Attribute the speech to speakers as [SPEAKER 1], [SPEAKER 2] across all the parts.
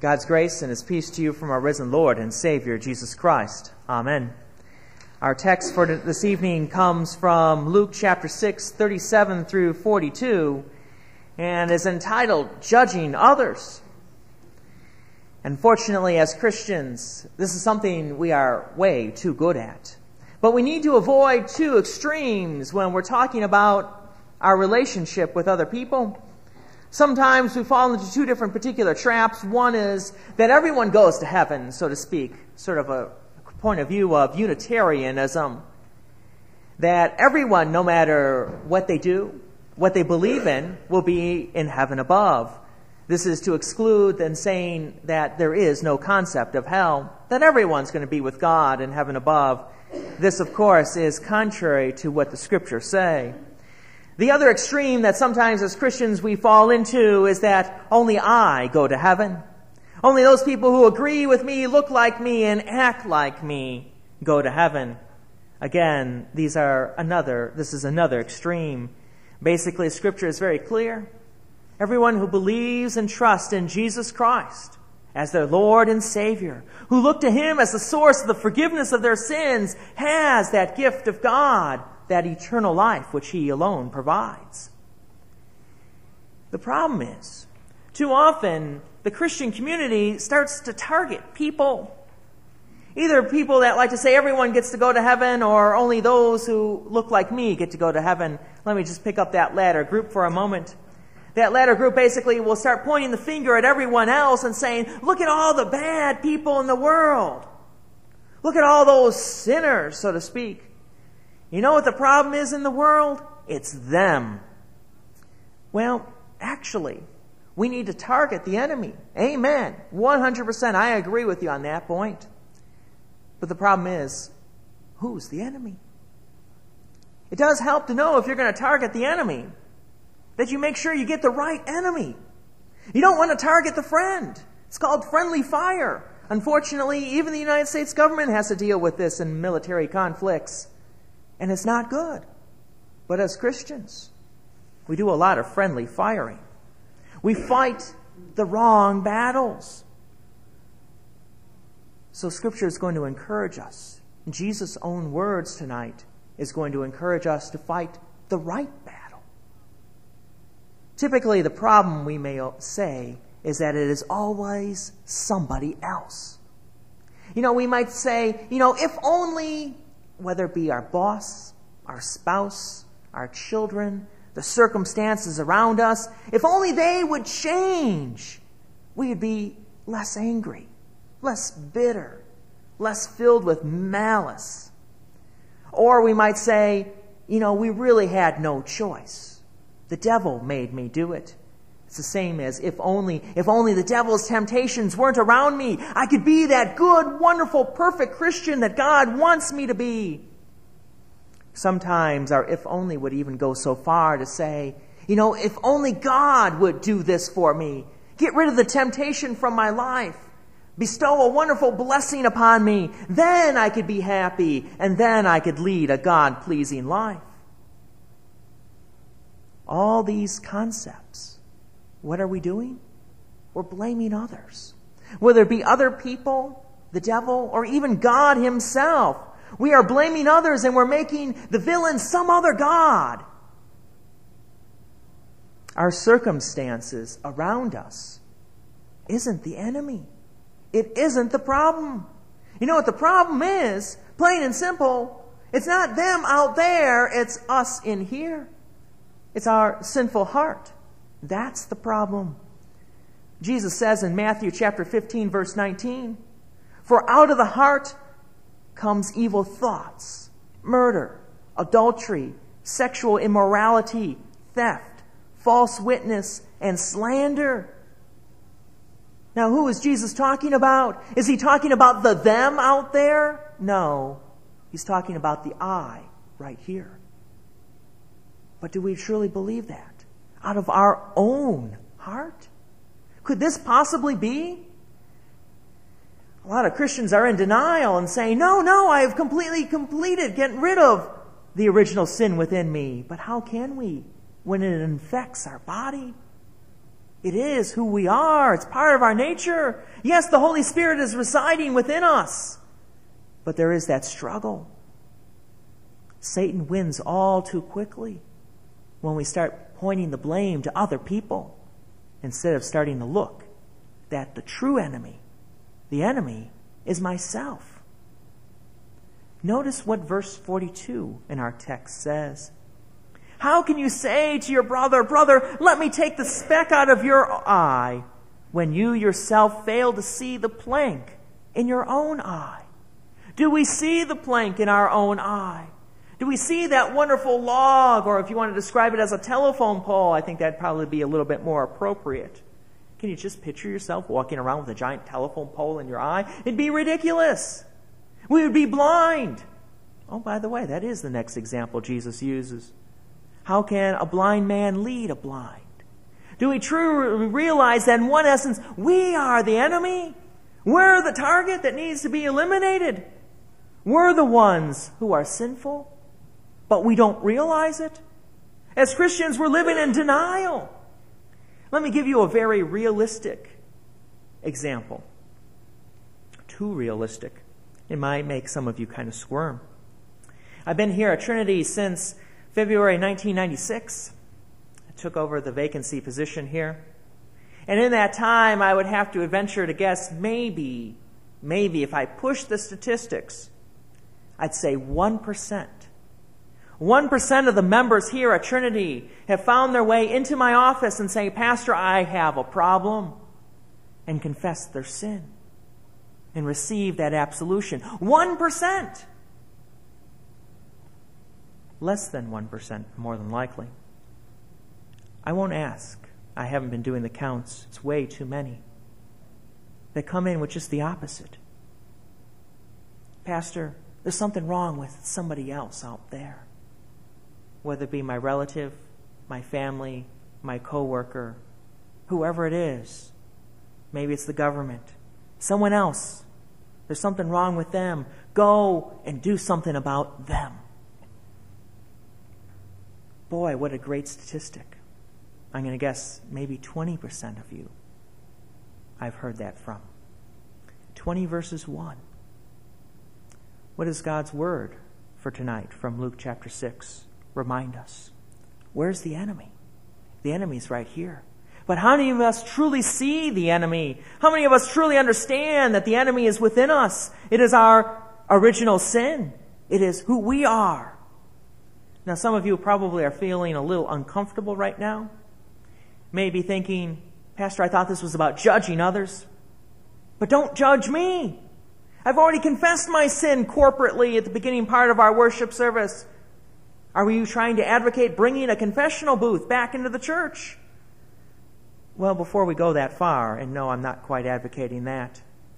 [SPEAKER 1] God's grace and His peace to you from our risen Lord and Savior, Jesus Christ. Amen. Our text for this evening comes from Luke chapter 6, 37 through 42, and is entitled, Judging Others. Unfortunately, as Christians, this is something we are way too good at. But we need to avoid two extremes when we're talking about our relationship with other people. Sometimes we fall into two different particular traps. One is that everyone goes to heaven, so to speak, sort of a point of view of Unitarianism, that everyone, no matter what they do, what they believe in, will be in heaven above. This is to exclude then saying that there is no concept of hell, that everyone's going to be with God in heaven above. This, of course, is contrary to what the Scriptures say. The other extreme that sometimes as Christians we fall into is that only I go to heaven. Only those people who agree with me, look like me, and act like me go to heaven. Again, this is another extreme. Basically, Scripture is very clear. Everyone who believes and trusts in Jesus Christ as their Lord and Savior, who look to Him as the source of the forgiveness of their sins, has that gift of God, that eternal life which He alone provides. The problem is, too often, the Christian community starts to target people. Either people that like to say everyone gets to go to heaven, or only those who look like me get to go to heaven. Let me just pick up that latter group for a moment. That latter group basically will start pointing the finger at everyone else and saying, look at all the bad people in the world. Look at all those sinners, so to speak. You know what the problem is in the world? It's them. Well, actually, we need to target the enemy. Amen. 100%. I agree with you on that point. But the problem is, who's the enemy? It does help to know if you're going to target the enemy, that you make sure you get the right enemy. You don't want to target the friend. It's called friendly fire. Unfortunately, even the United States government has to deal with this in military conflicts. And it's not good. But as Christians, we do a lot of friendly firing. We fight the wrong battles. So Scripture is going to encourage us. Jesus' own words tonight is going to encourage us to fight the right battle. Typically, the problem, we may say, is that it is always somebody else. We might say, if only, whether it be our boss, our spouse, our children, the circumstances around us, if only they would change, we would be less angry, less bitter, less filled with malice. Or we might say, we really had no choice. The devil made me do it. It's the same as if only the devil's temptations weren't around me, I could be that good, wonderful, perfect Christian that God wants me to be. Sometimes our if only would even go so far to say, if only God would do this for me, get rid of the temptation from my life, bestow a wonderful blessing upon me, then I could be happy, and then I could lead a God-pleasing life. All these concepts, what are we doing? We're blaming others. Whether it be other people, the devil, or even God Himself. We are blaming others and we're making the villain some other god. Our circumstances around us isn't the enemy. It isn't the problem. You know what the problem is? Plain and simple. It's not them out there, it's us in here. It's our sinful heart. That's the problem. Jesus says in Matthew chapter 15, verse 19, for out of the heart comes evil thoughts, murder, adultery, sexual immorality, theft, false witness, and slander. Now, who is Jesus talking about? Is He talking about the them out there? No. He's talking about the I right here. But do we truly believe that? Out of our own heart? Could this possibly be? A lot of Christians are in denial and saying, no, I have completely completed getting rid of the original sin within me. But how can we when it infects our body? It is who we are. It's part of our nature. Yes, the Holy Spirit is residing within us. But there is that struggle. Satan wins all too quickly when we start pointing the blame to other people instead of starting to look that the true enemy, the enemy, is myself. Notice what verse 42 in our text says. How can you say to your brother, "Brother, let me take the speck out of your eye," when you yourself fail to see the plank in your own eye? Do we see the plank in our own eye? Do we see that wonderful log, or if you want to describe it as a telephone pole, I think that'd probably be a little bit more appropriate. Can you just picture yourself walking around with a giant telephone pole in your eye? It'd be ridiculous. We would be blind. Oh, by the way, that is the next example Jesus uses. How can a blind man lead a blind? Do we truly realize that in one essence, we are the enemy? We're the target that needs to be eliminated. We're the ones who are sinful, but we don't realize it. As Christians, we're living in denial. Let me give you a very realistic example. Too realistic. It might make some of you kind of squirm. I've been here at Trinity since February 1996. I took over the vacancy position here. And in that time, I would have to venture to guess maybe if I push the statistics, I'd say 1%. 1% of the members here at Trinity have found their way into my office and say, "Pastor, I have a problem," and confess their sin and receive that absolution. 1%. Less than 1%, more than likely. I won't ask. I haven't been doing the counts. It's way too many. They come in with just the opposite. "Pastor, there's something wrong with somebody else out there." Whether it be my relative, my family, my coworker, whoever it is. Maybe it's the government. Someone else. There's something wrong with them. Go and do something about them. Boy, what a great statistic. I'm going to guess maybe 20% of you I've heard that from. 20 verses 1. What does God's word for tonight from Luke chapter 6 remind us? Where's the enemy? The enemy's right here. But how many of us truly see the enemy? How many of us truly understand that the enemy is within us? It is our original sin. It is who we are. Now, some of you probably are feeling a little uncomfortable right now. Maybe thinking, "Pastor, I thought this was about judging others." But don't judge me. I've already confessed my sin corporately at the beginning part of our worship service. Are you trying to advocate bringing a confessional booth back into the church? Well, before we go that far, and no, I'm not quite advocating that,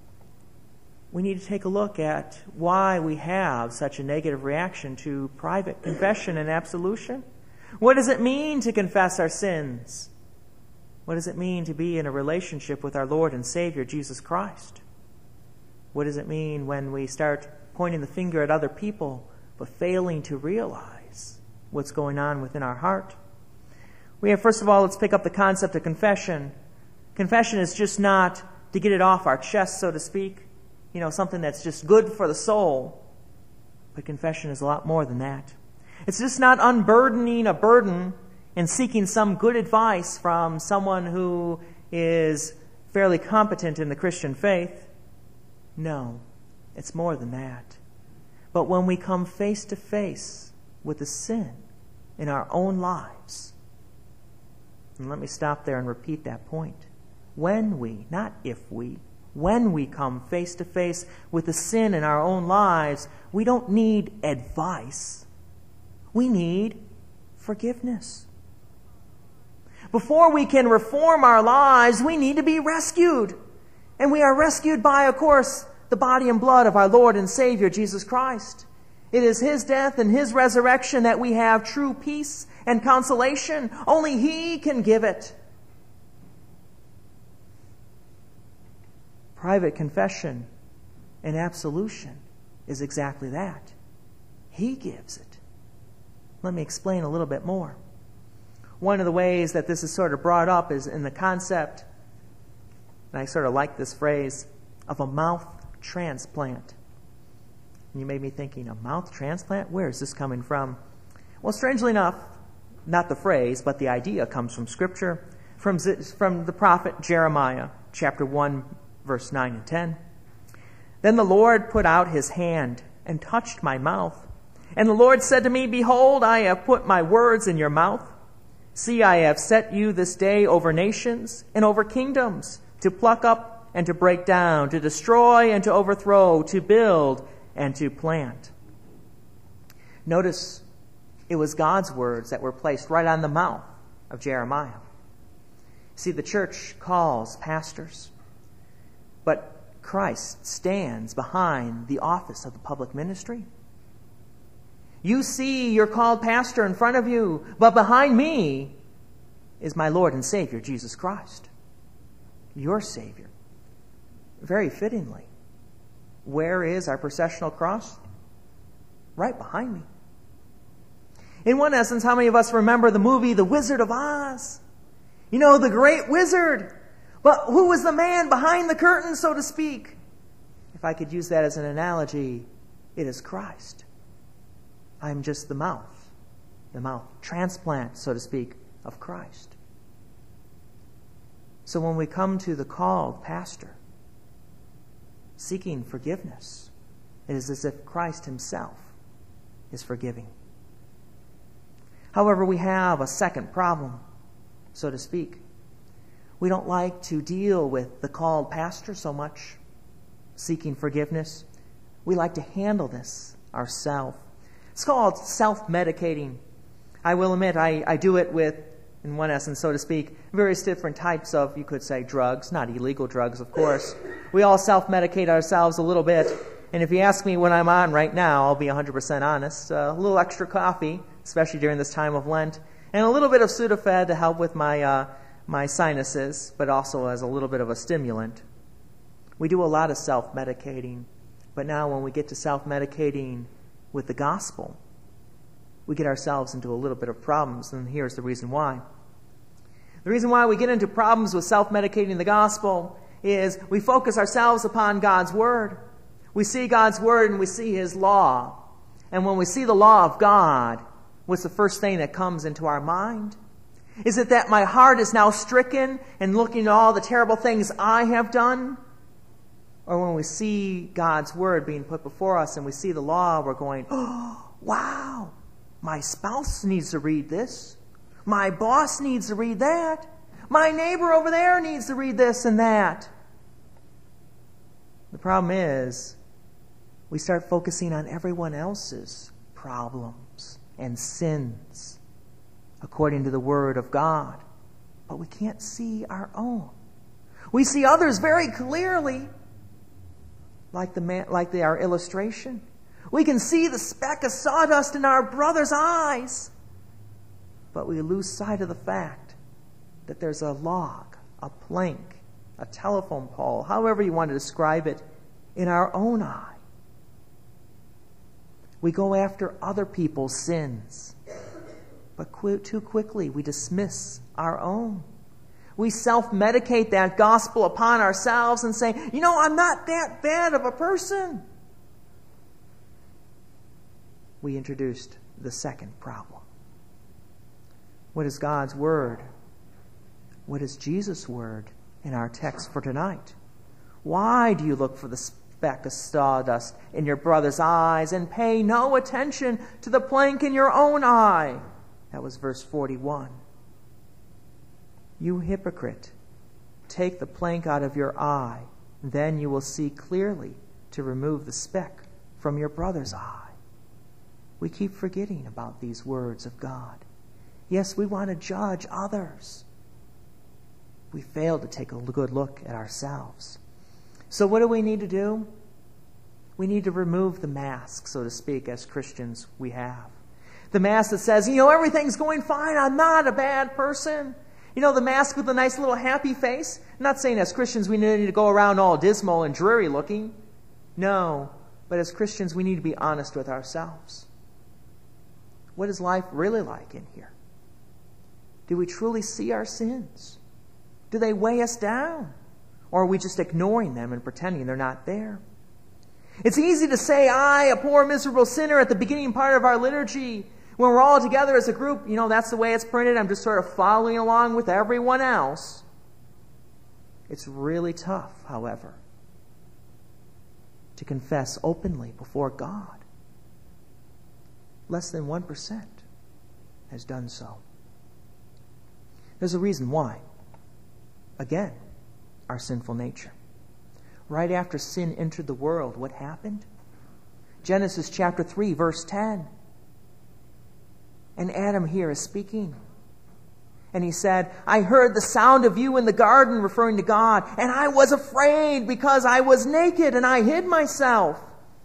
[SPEAKER 1] we need to take a look at why we have such a negative reaction to private confession and absolution. What does it mean to confess our sins? What does it mean to be in a relationship with our Lord and Savior, Jesus Christ? What does it mean when we start pointing the finger at other people, but failing to realize what's going on within our heart? First of all, let's pick up the concept of confession. Confession is just not to get it off our chest, so to speak. Something that's just good for the soul. But confession is a lot more than that. It's just not unburdening a burden and seeking some good advice from someone who is fairly competent in the Christian faith. No, it's more than that. But when we come face to face with the sin in our own lives, and let me stop there and repeat that point. When we, not if we, when we come face to face with the sin in our own lives, we don't need advice. We need forgiveness. Before we can reform our lives, we need to be rescued. And we are rescued by, of course, the body and blood of our Lord and Savior, Jesus Christ. It is His death and His resurrection that we have true peace and consolation. Only He can give it. Private confession and absolution is exactly that. He gives it. Let me explain a little bit more. One of the ways that this is sort of brought up is in the concept, and I sort of like this phrase, of a mouth transplant. And you may be thinking, a mouth transplant? Where is this coming from? Well, strangely enough, not the phrase, but the idea comes from Scripture, from the prophet Jeremiah, chapter 1, verse 9 and 10. Then the Lord put out his hand and touched my mouth. And the Lord said to me, Behold, I have put my words in your mouth. See, I have set you this day over nations and over kingdoms, to pluck up and to break down, to destroy and to overthrow, to build and to plant. Notice it was God's words that were placed right on the mouth of Jeremiah. See, the church calls pastors, but Christ stands behind the office of the public ministry. You see your called pastor in front of you, but behind me is my Lord and Savior, Jesus Christ, your Savior. Very fittingly, where is our processional cross? Right behind me. In one essence, how many of us remember the movie The Wizard of Oz? You know, the great wizard. But who was the man behind the curtain, so to speak? If I could use that as an analogy, it is Christ. I'm just the mouth transplant, so to speak, of Christ. So when we come to the called pastor, seeking forgiveness, it is as if Christ himself is forgiving. However, we have a second problem, so to speak. We don't like to deal with the called pastor so much, seeking forgiveness. We like to handle this ourselves. It's called self-medicating. I will admit, I do it with, in one essence, so to speak, various different types of, you could say, drugs, not illegal drugs, of course. We all self-medicate ourselves a little bit. And if you ask me what I'm on right now, I'll be 100% honest. A little extra coffee, especially during this time of Lent, and a little bit of Sudafed to help with my sinuses, but also as a little bit of a stimulant. We do a lot of self-medicating, but now when we get to self-medicating with the gospel, we get ourselves into a little bit of problems, and here's the reason why. The reason why we get into problems with self-medicating the gospel is we focus ourselves upon God's Word. We see God's Word and we see His law. And when we see the law of God, what's the first thing that comes into our mind? Is it that my heart is now stricken and looking at all the terrible things I have done? Or when we see God's Word being put before us and we see the law, we're going, oh, wow, my spouse needs to read this. My boss needs to read that. My neighbor over there needs to read this and that. The problem is, we start focusing on everyone else's problems and sins according to the Word of God. But we can't see our own. We see others very clearly, like our illustration. We can see the speck of sawdust in our brother's eyes, but we lose sight of the fact that there's a log, a plank, a telephone pole, however you want to describe it, in our own eye. We go after other people's sins, but too quickly we dismiss our own. We self-medicate that gospel upon ourselves and say, you know, I'm not that bad of a person. We introduced the second problem. What is God's Word? What is Jesus' Word in our text for tonight? Why do you look for the speck of sawdust in your brother's eyes and pay no attention to the plank in your own eye? That was verse 41. You hypocrite, take the plank out of your eye, then you will see clearly to remove the speck from your brother's eye. We keep forgetting about these words of God. Yes, we want to judge others. We fail to take a good look at ourselves. So what do we need to do? We need to remove the mask, so to speak, as Christians we have. The mask that says, you know, everything's going fine. I'm not a bad person. You know, the mask with a nice little happy face. I'm not saying as Christians we need to go around all dismal and dreary looking. No, but as Christians we need to be honest with ourselves. What is life really like in here? Do we truly see our sins? Do they weigh us down? Or are we just ignoring them and pretending they're not there? It's easy to say, I, a poor miserable sinner, at the beginning part of our liturgy. When we're all together as a group, that's the way it's printed. I'm just sort of following along with everyone else. It's really tough, however, to confess openly before God. Less than 1% has done so. There's a reason why. Again, our sinful nature. Right after sin entered the world, what happened? Genesis chapter 3, verse 10. And Adam here is speaking. And he said, I heard the sound of you in the garden, referring to God, and I was afraid because I was naked and I hid myself.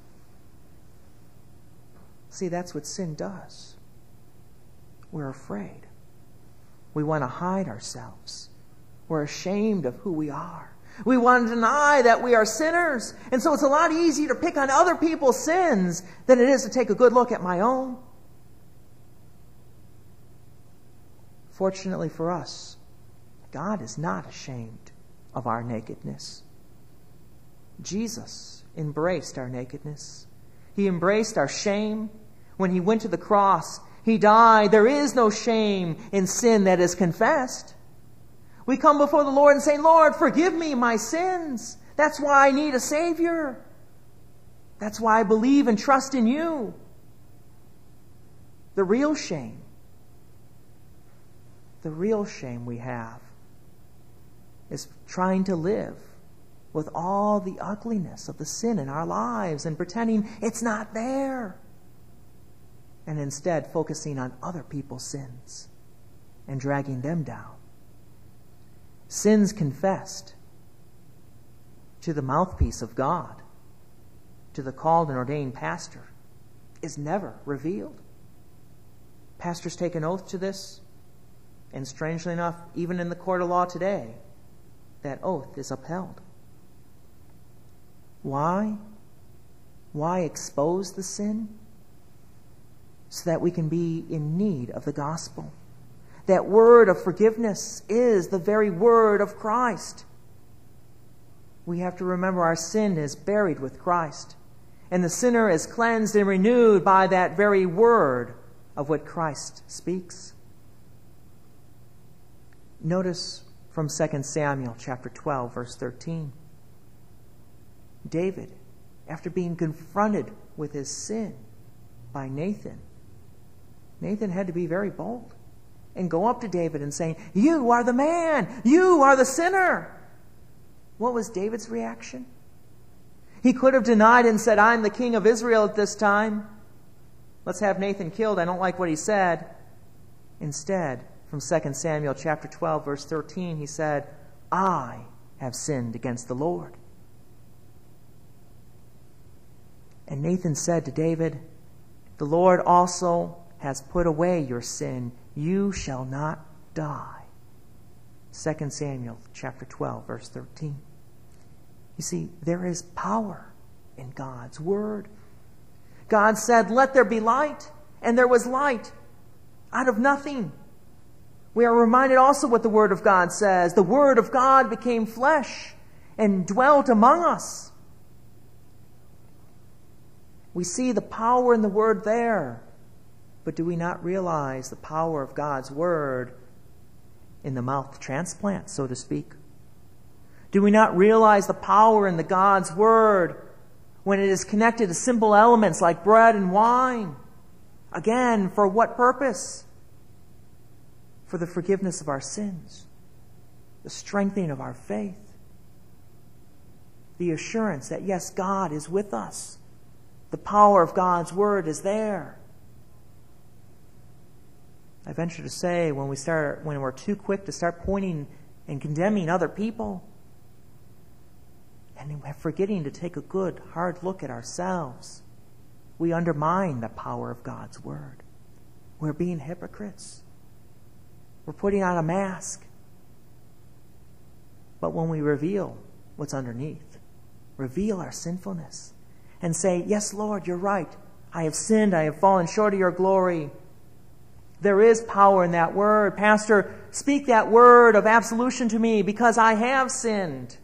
[SPEAKER 1] See, that's what sin does. We're afraid. We want to hide ourselves. We're ashamed of who we are. We want to deny that we are sinners. And so it's a lot easier to pick on other people's sins than it is to take a good look at my own. Fortunately for us, God is not ashamed of our nakedness. Jesus embraced our nakedness. He embraced our shame. When he went to the cross, he died. There is no shame in sin that is confessed. We come before the Lord and say, Lord, forgive me my sins. That's why I need a Savior. That's why I believe and trust in you. The real shame we have is trying to live with all the ugliness of the sin in our lives and pretending it's not there. And instead focusing on other people's sins and dragging them down. Sins confessed to the mouthpiece of God, to the called and ordained pastor, is never revealed. Pastors take an oath to this, and strangely enough, even in the court of law today, that oath is upheld. Why? Why expose the sin? So that we can be in need of the gospel. That word of forgiveness is the very word of Christ. We have to remember our sin is buried with Christ. And the sinner is cleansed and renewed by that very word of what Christ speaks. Notice from 2 Samuel chapter 12, verse 13. David, after being confronted with his sin by Nathan had to be very bold and go up to David and say, you are the man, you are the sinner. What was David's reaction? He could have denied and said, I'm the king of Israel at this time. Let's have Nathan killed. I don't like what he said. Instead, from 2 Samuel chapter 12, verse 13, he said, I have sinned against the Lord. And Nathan said to David, the Lord also has put away your sin. You shall not die. 2 Samuel chapter 12, verse 13. You see, there is power in God's word. God said, let there be light, and there was light out of nothing. We are reminded also what the Word of God says. The Word of God became flesh and dwelt among us. We see the power in the Word there. But do we not realize the power of God's Word in the mouth transplant, so to speak? Do we not realize the power in the God's Word when it is connected to simple elements like bread and wine? Again, for what purpose? For the forgiveness of our sins, the strengthening of our faith, the assurance that, yes, God is with us. The power of God's Word is there. I venture to say when we're too quick to start pointing and condemning other people, and we're forgetting to take a good, hard look at ourselves, we undermine the power of God's Word. We're being hypocrites. We're putting on a mask. But when we reveal what's underneath, reveal our sinfulness, and say, yes, Lord, you're right. I have sinned. I have fallen short of your glory. There is power in that word. Pastor, speak that word of absolution to me because I have sinned.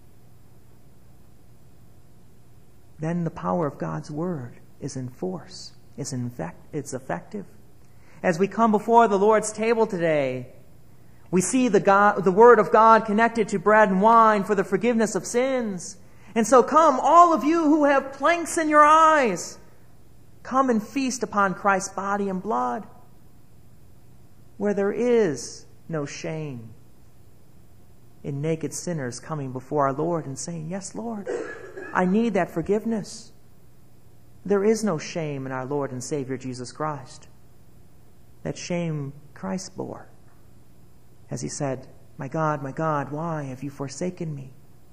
[SPEAKER 1] Then the power of God's word is in force. It's effective. As we come before the Lord's table today, we see the word of God connected to bread and wine for the forgiveness of sins. And so come, all of you who have planks in your eyes, come and feast upon Christ's body and blood, where there is no shame in naked sinners coming before our Lord and saying, yes, Lord, I need that forgiveness. There is no shame in our Lord and Savior Jesus Christ. That shame Christ bore as he said, my God, why have you forsaken me?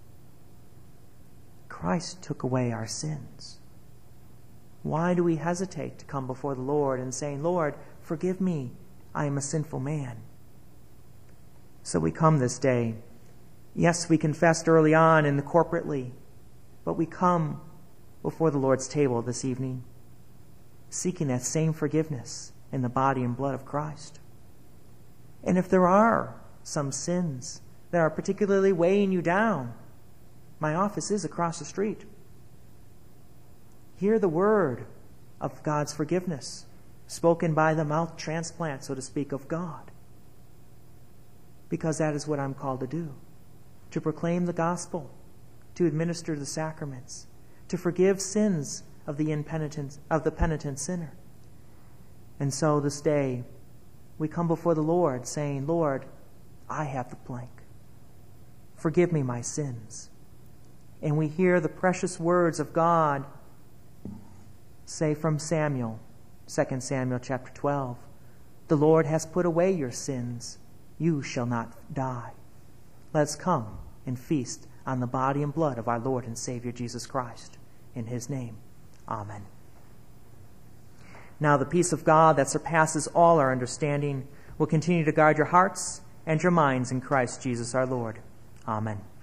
[SPEAKER 1] Christ took away our sins. Why do we hesitate to come before the Lord and saying, Lord, forgive me, I am a sinful man? So we come this day. Yes, we confessed early on and corporately, but we come before the Lord's table this evening, seeking that same forgiveness in the body and blood of Christ. And if there are some sins that are particularly weighing you down, my office is across the street. Hear the word of God's forgiveness, spoken by the mouth transplant, so to speak, of God. Because that is what I'm called to do. To proclaim the gospel, to administer the sacraments, to forgive sins of the penitent sinner. And so this day, we come before the Lord saying, Lord, I have the plank. Forgive me my sins. And we hear the precious words of God say from Samuel, 2 Samuel chapter 12, the Lord has put away your sins. You shall not die. Let's come and feast on the body and blood of our Lord and Savior Jesus Christ. In his name, amen. Now the peace of God that surpasses all our understanding will continue to guard your hearts and your minds in Christ Jesus our Lord. Amen.